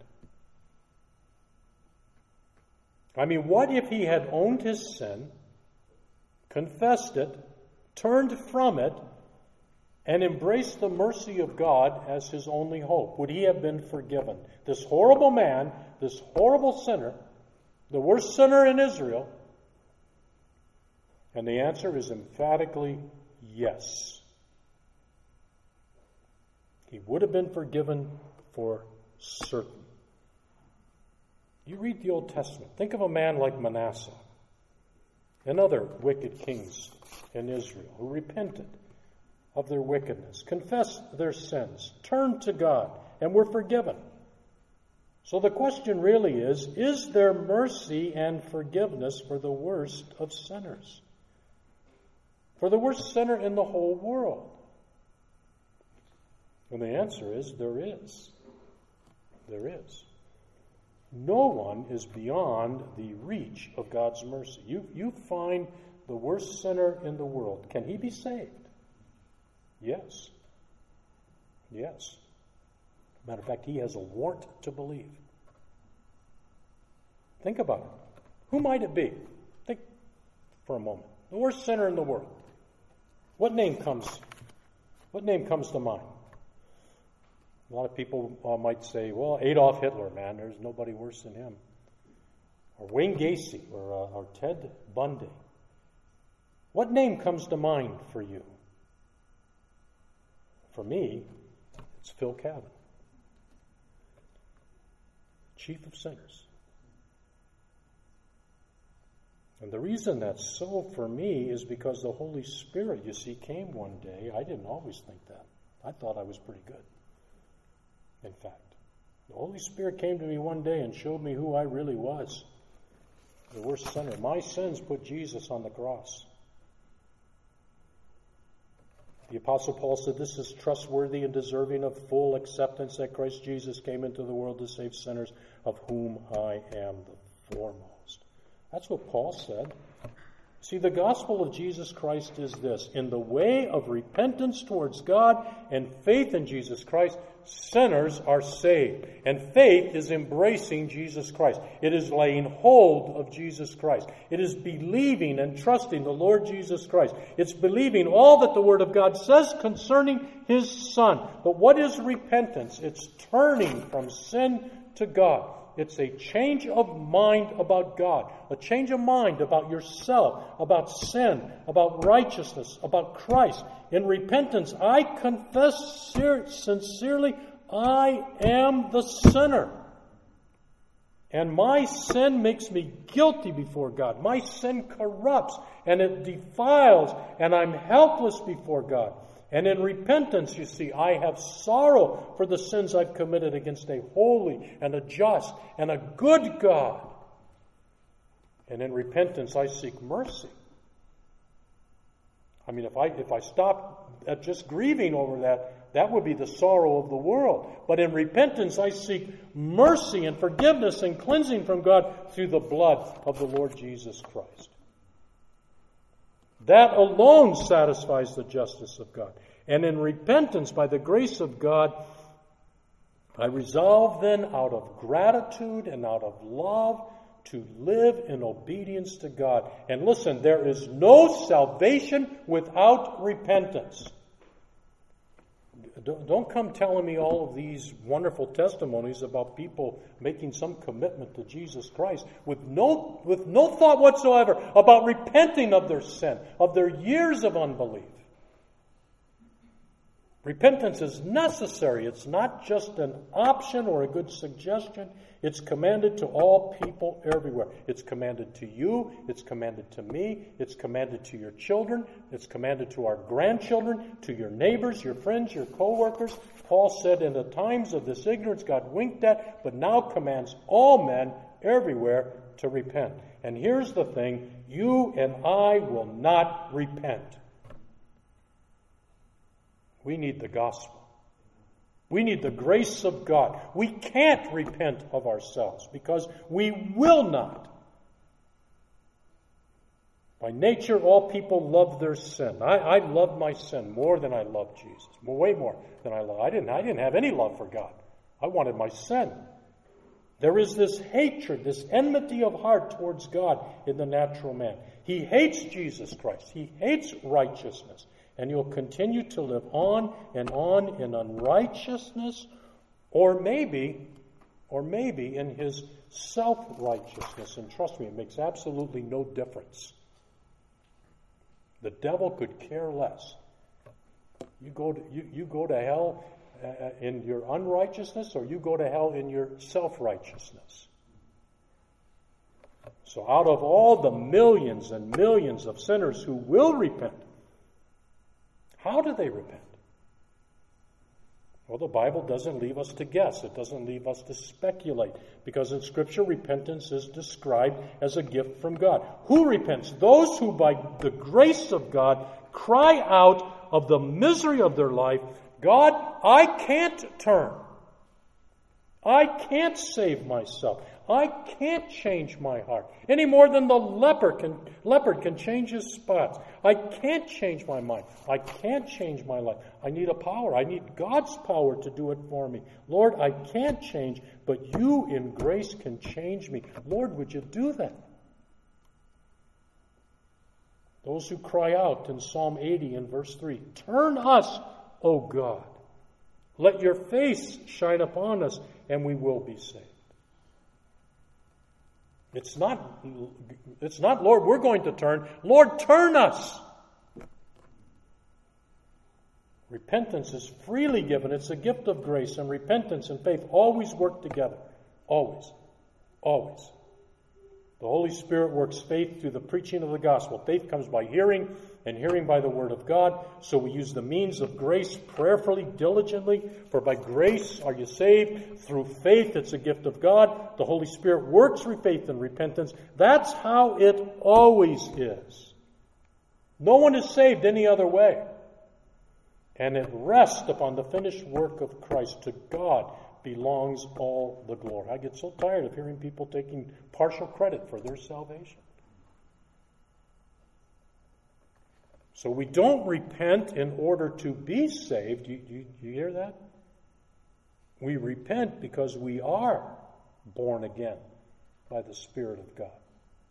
I mean, what if he had owned his sin, confessed it, turned from it, and embraced the mercy of God as his only hope? Would he have been forgiven? This horrible man, this horrible sinner, the worst sinner in Israel. And the answer is emphatically yes. He would have been forgiven for certain. You read the Old Testament. Think of a man like Manasseh and other wicked kings in Israel who repented of their wickedness, confessed their sins, turned to God, and were forgiven. So the question really is there mercy and forgiveness for the worst of sinners? For the worst sinner in the whole world? And the answer is there is. There is. No one is beyond the reach of God's mercy. You find the worst sinner in the world. Can he be saved? Yes. Yes. Matter of fact, he has a warrant to believe. Think about it. Who might it be? Think for a moment. The worst sinner in the world. What name comes to mind? A lot of people might say, well, Adolf Hitler, man, there's nobody worse than him. Or Wayne Gacy, or Ted Bundy. What name comes to mind for you? For me, it's Phil Cavan, chief of sinners. And the reason that's so for me is because the Holy Spirit, you see, came one day. I didn't always think that. I thought I was pretty good. In fact, the Holy Spirit came to me one day and showed me who I really was. The worst sinner. My sins put Jesus on the cross. The Apostle Paul said, this is trustworthy and deserving of full acceptance that Christ Jesus came into the world to save sinners, of whom I am the foremost. That's what Paul said. See, the gospel of Jesus Christ is this. In the way of repentance towards God and faith in Jesus Christ, sinners are saved. And faith is embracing Jesus Christ. It is laying hold of Jesus Christ. It is believing and trusting the Lord Jesus Christ. It's believing all that the Word of God says concerning His Son. But what is repentance? It's turning from sin to God. It's a change of mind about God, a change of mind about yourself, about sin, about righteousness, about Christ. In repentance, I confess sincerely, I am the sinner. And my sin makes me guilty before God. My sin corrupts and it defiles, and I'm helpless before God. And in repentance, you see, I have sorrow for the sins I've committed against a holy and a just and a good God. And in repentance, I seek mercy. I mean, if I stop at just grieving over that, that would be the sorrow of the world. But in repentance, I seek mercy and forgiveness and cleansing from God through the blood of the Lord Jesus Christ. That alone satisfies the justice of God. And in repentance, by the grace of God, I resolve then out of gratitude and out of love to live in obedience to God. And listen, there is no salvation without repentance. Don't come telling me all of these wonderful testimonies about people making some commitment to Jesus Christ with no thought whatsoever about repenting of their sin, of their years of unbelief. Repentance is necessary. It's not just an option or a good suggestion. It's commanded to all people everywhere. It's commanded to you. It's commanded to me. It's commanded to your children. It's commanded to our grandchildren, to your neighbors, your friends, your co-workers. Paul said, in the times of this ignorance God winked at, but now commands all men everywhere to repent. And here's the thing, you and I will not repent. We need the gospel. We need the grace of God. We can't repent of ourselves because we will not. By nature, all people love their sin. I love my sin more than I love Jesus. Way more than I love. I didn't have any love for God. I wanted my sin. There is this hatred, this enmity of heart towards God in the natural man. He hates Jesus Christ. He hates righteousness. And you'll continue to live on in unrighteousness, or maybe in his self-righteousness. And trust me, it makes absolutely no difference. The devil could care less. You go to hell in your unrighteousness, or you go to hell in your self-righteousness. So out of all the millions and millions of sinners who will repent, how do they repent? Well, the Bible doesn't leave us to guess. It doesn't leave us to speculate. Because in Scripture, repentance is described as a gift from God. Who repents? Those who by the grace of God cry out of the misery of their life, God, I can't turn. I can't save myself. I can't change my heart any more than the leopard can change his spots. I can't change my mind. I can't change my life. I need a power. I need God's power to do it for me. Lord, I can't change, but you in grace can change me. Lord, would you do that? Those who cry out in Psalm 80 in verse 3, turn us, O God. Let your face shine upon us, and we will be saved. It's not, Lord, we're going to turn. Lord, turn us. Repentance is freely given. It's a gift of grace, and repentance and faith always work together. Always. Always. The Holy Spirit works faith through the preaching of the gospel. Faith comes by hearing, and hearing by the word of God. So we use the means of grace prayerfully, diligently. For by grace are you saved. Through faith, it's a gift of God. The Holy Spirit works through faith and repentance. That's how it always is. No one is saved any other way. And it rests upon the finished work of Christ. To God belongs all the glory. I get so tired of hearing people taking partial credit for their salvation. So we don't repent in order to be saved. You hear that? We repent because we are born again by the Spirit of God.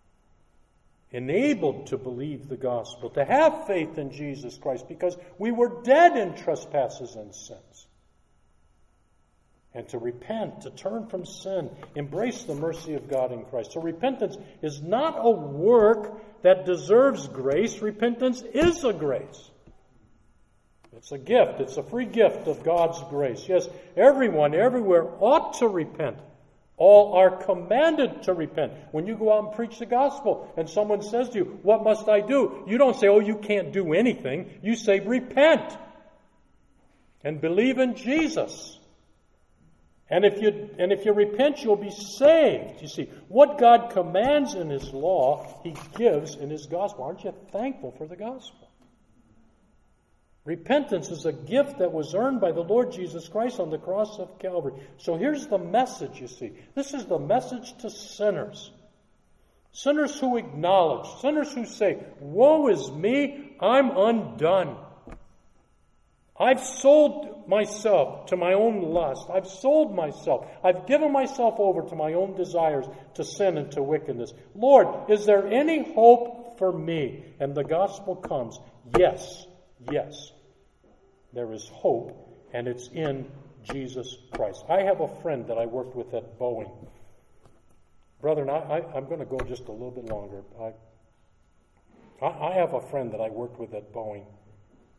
Enabled to believe the gospel, to have faith in Jesus Christ because we were dead in trespasses and sins. And to repent, to turn from sin, embrace the mercy of God in Christ. So repentance is not a work that deserves grace. Repentance is a grace. It's a gift. It's a free gift of God's grace. Yes, everyone, everywhere ought to repent. All are commanded to repent. When you go out and preach the gospel and someone says to you, what must I do? You don't say, oh, you can't do anything. You say, repent and believe in Jesus. And if you repent, you'll be saved. You see, what God commands in His law, He gives in His gospel. Aren't you thankful for the gospel? Repentance is a gift that was earned by the Lord Jesus Christ on the cross of Calvary. So here's the message, you see. This is the message to sinners. Sinners who acknowledge, sinners who say, woe is me, I'm undone. I've sold myself to my own lust. I've sold myself. I've given myself over to my own desires, to sin and to wickedness. Lord, is there any hope for me? And the gospel comes. Yes, yes, there is hope, and it's in Jesus Christ. I have a friend that I worked with at Boeing. Brethren, I'm going to go just a little bit longer. I have a friend that I worked with at Boeing.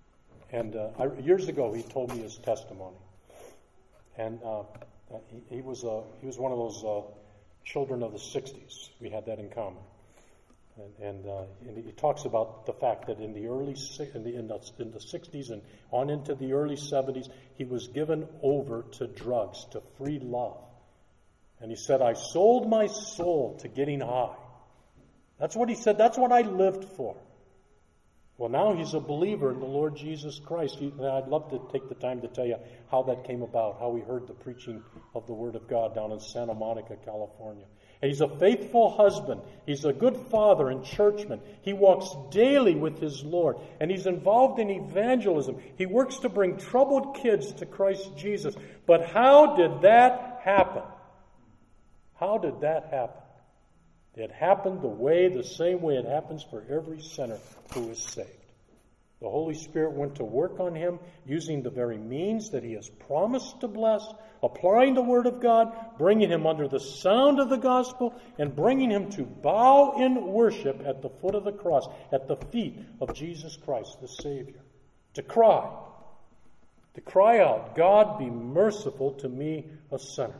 And years ago, he told me his testimony. And he was one of those children of the 60s. We had that in common. And he talks about the fact that in the 60s and on into the early 70s, he was given over to drugs, to free love. And he said, I sold my soul to getting high. That's what he said. That's what I lived for. Well, now he's a believer in the Lord Jesus Christ. I'd love to take the time to tell you how that came about, how he heard the preaching of the Word of God down in Santa Monica, California. And he's a faithful husband. He's a good father and churchman. He walks daily with his Lord. And he's involved in evangelism. He works to bring troubled kids to Christ Jesus. But how did that happen? How did that happen? It happened the same way it happens for every sinner who is saved. The Holy Spirit went to work on him using the very means that he has promised to bless, applying the Word of God, bringing him under the sound of the gospel, and bringing him to bow in worship at the foot of the cross, at the feet of Jesus Christ, the Savior. To cry out, God, be merciful to me, a sinner.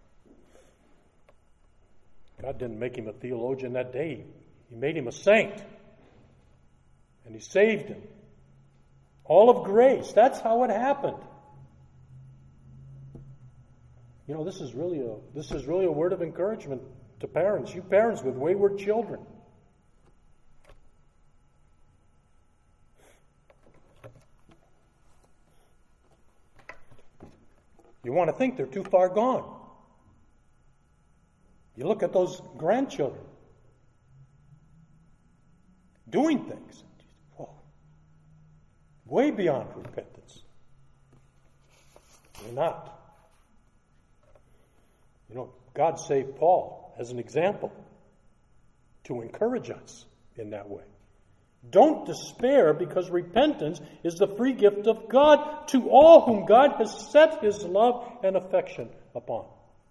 God didn't make him a theologian that day. He made him a saint. And he saved him. All of grace. That's how it happened. You know, this is really a word of encouragement to parents. You parents with wayward children. You want to think they're too far gone. You look at those grandchildren doing things. Whoa, way beyond repentance. They're not. You know, God saved Paul as an example to encourage us in that way. Don't despair, because repentance is the free gift of God to all whom God has set his love and affection upon.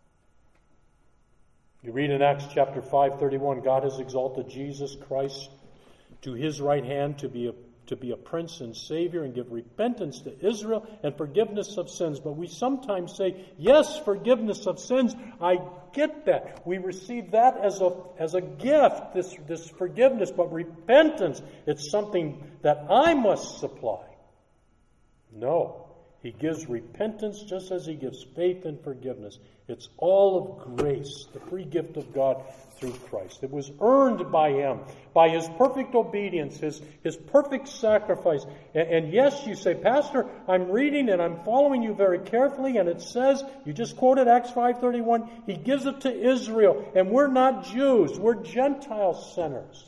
You read in Acts chapter 5:31, God has exalted Jesus Christ to his right hand to be a prince and savior and give repentance to Israel and forgiveness of sins. But we sometimes say, yes, forgiveness of sins. I get that. We receive that as a gift, this forgiveness. But repentance, it's something that I must supply. No. He gives repentance just as he gives faith and forgiveness. It's all of grace, the free gift of God through Christ. It was earned by him, by his perfect obedience, his perfect sacrifice. And yes, you say, Pastor, I'm reading and I'm following you very carefully, and it says, you just quoted Acts 5:31, he gives it to Israel, and we're not Jews, we're Gentile sinners.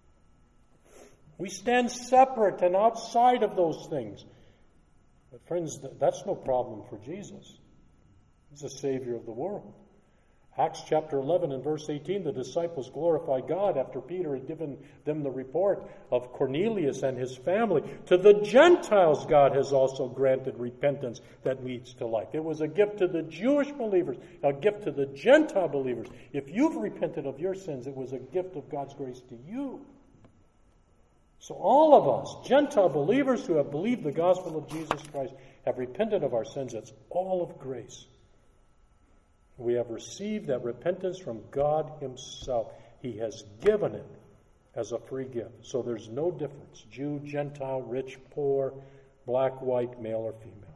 We stand separate and outside of those things. But friends, that's no problem for Jesus. He's the Savior of the world. Acts chapter 11 and verse 18, the disciples glorified God after Peter had given them the report of Cornelius and his family. To the Gentiles, God has also granted repentance that leads to life. It was a gift to the Jewish believers, a gift to the Gentile believers. If you've repented of your sins, it was a gift of God's grace to you. So all of us, Gentile believers who have believed the gospel of Jesus Christ, have repented of our sins. It's all of grace. We have received that repentance from God himself. He has given it as a free gift. So there's no difference. Jew, Gentile, rich, poor, black, white, male, or female.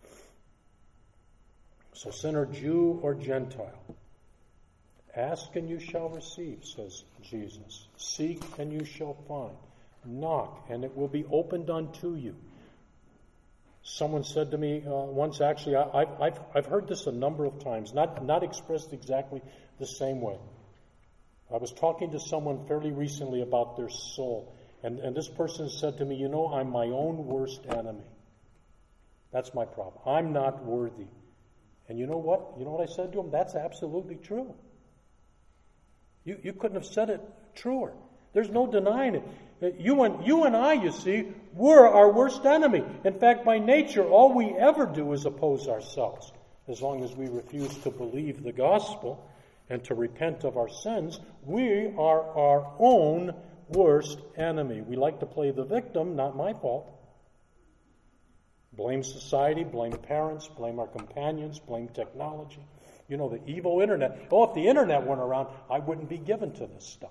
So sinner, Jew or Gentile, ask and you shall receive, says Jesus. Seek and you shall find. Knock, and it will be opened unto you. Someone said to me once, actually, I've heard this a number of times, not expressed exactly the same way. I was talking to someone fairly recently about their soul, and this person said to me, you know, I'm my own worst enemy. That's my problem. I'm not worthy. And you know what? You know what I said to him? That's absolutely true. You couldn't have said it truer. There's no denying it. You and I, you see, we're our worst enemy. In fact, by nature, all we ever do is oppose ourselves. As long as we refuse to believe the gospel and to repent of our sins, we are our own worst enemy. We like to play the victim, not my fault. Blame society, blame parents, blame our companions, blame technology. You know, the evil internet. Oh, if the internet weren't around, I wouldn't be given to this stuff.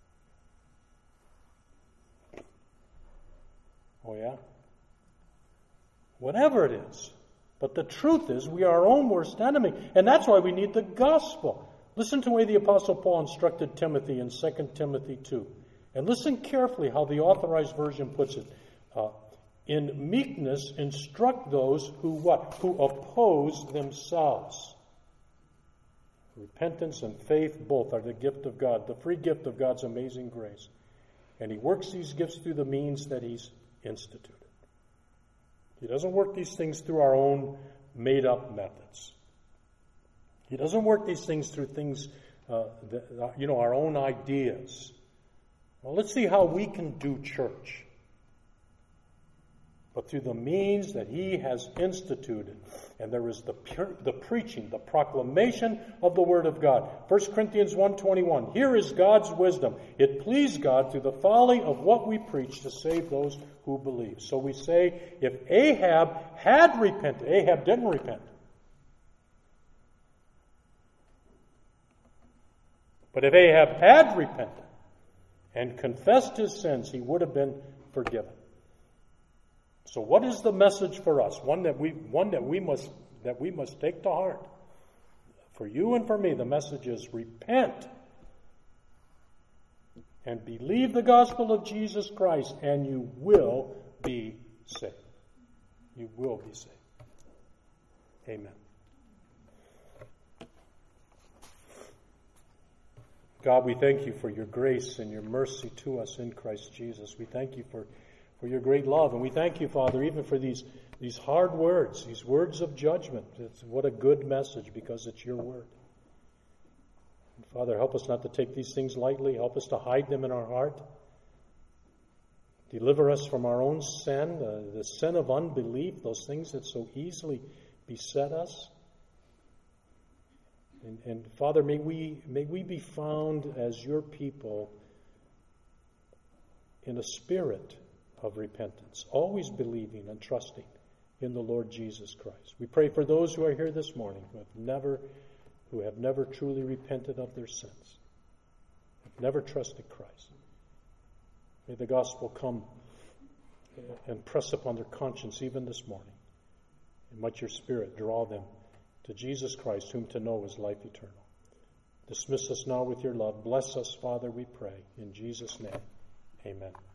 Oh, yeah? Whatever it is. But the truth is, we are our own worst enemy. And that's why we need the gospel. Listen to the way the Apostle Paul instructed Timothy in 2 Timothy 2. And listen carefully how the Authorized Version puts it. In meekness, instruct those who what? Who oppose themselves. Repentance and faith both are the gift of God, the free gift of God's amazing grace. And He works these gifts through the means that He's instituted. He doesn't work these things through our own made-up methods. He doesn't work these things through things, our own ideas. Well, let's see how we can do church. But through the means that He has instituted. And there is the preaching, the proclamation of the Word of God. 1 Corinthians 1:21. Here is God's wisdom. It pleased God through the folly of what we preach to save those who believe. So we say, if Ahab had repented, Ahab didn't repent. But if Ahab had repented and confessed his sins, he would have been forgiven. So what is the message for us? One that we must take to heart. For you and for me, the message is repent and believe the gospel of Jesus Christ, and you will be saved. You will be saved. Amen. God, we thank you for your grace and your mercy to us in Christ Jesus. We thank you for your great love. And we thank you, Father, even for these hard words, these words of judgment. What a good message, because it's your word. And Father, help us not to take these things lightly. Help us to hide them in our heart. Deliver us from our own sin, the sin of unbelief, those things that so easily beset us. And Father, may we be found as your people in a spirit of repentance, always believing and trusting in the Lord Jesus Christ. We pray for those who are here this morning who have never truly repented of their sins, have never trusted Christ. May the gospel come and press upon their conscience even this morning. And might your Spirit draw them to Jesus Christ, whom to know is life eternal. Dismiss us now with your love. Bless us, Father, we pray. In Jesus' name, amen.